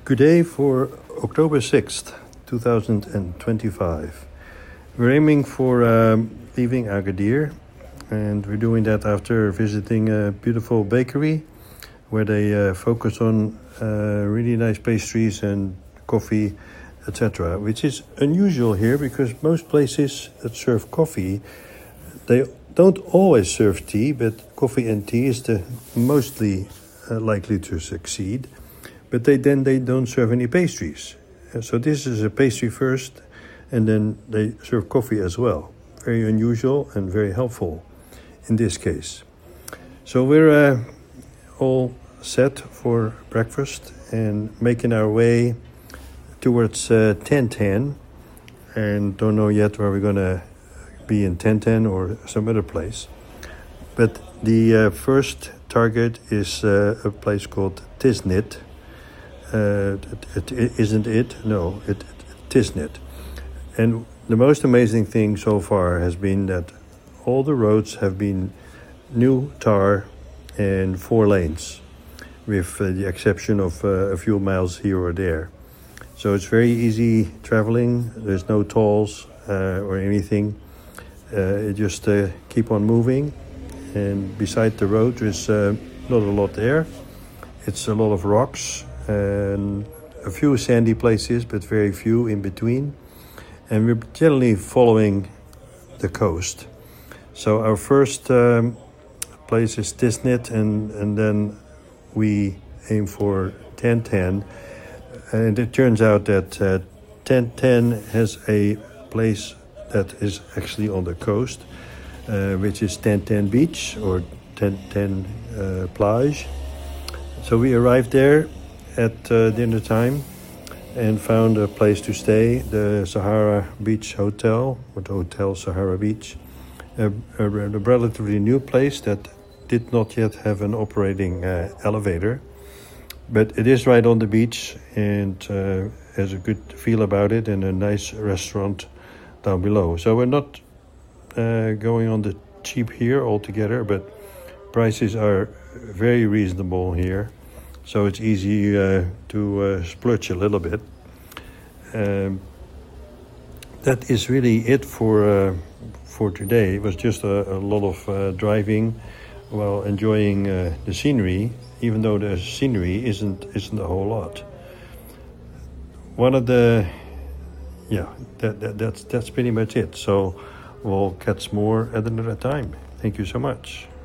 Good day for October 6th, 2025. We're aiming for leaving Agadir, and we're doing that after visiting a beautiful bakery where they focus on really nice pastries and coffee, etc., which is unusual here because most places that serve coffee, they don't always serve tea, but coffee and tea is the mostly likely to succeed. But they don't serve any pastries. So this is a pastry first, and then they serve coffee as well. Very unusual and very helpful in this case. So we're all set for breakfast and making our way towards Ten, and don't know yet where we're going to be in Ten or some other place. But the first target is a place called Tisnit. Isn't it? No, Tisnit. And the most amazing thing so far has been that all the roads have been new tar and 4 lanes, with the exception of a few miles here or there. So it's very easy traveling. There's no tolls or anything. You just keep on moving. And beside the road, there's not a lot there. It's a lot of rocks and a few sandy places, but very few in between. And we're generally following the coast. So our first place is Tisnit, and then we aim for Ten. And it turns out that Ten has a place that is actually on the coast, which is Ten Beach or Ten Plage. So we arrived there at dinner time and found a place to stay, the Sahara Beach Hotel, or the Hotel Sahara Beach, a relatively new place that did not yet have an operating elevator, but it is right on the beach and has a good feel about it and a nice restaurant down below. So we're not going on the cheap here altogether, but prices are very reasonable here. So it's easy to splurge a little bit. That is really it for today. It was just a lot of driving while enjoying the scenery, even though the scenery isn't a whole lot. That's pretty much it. So we'll catch more at another time. Thank you so much.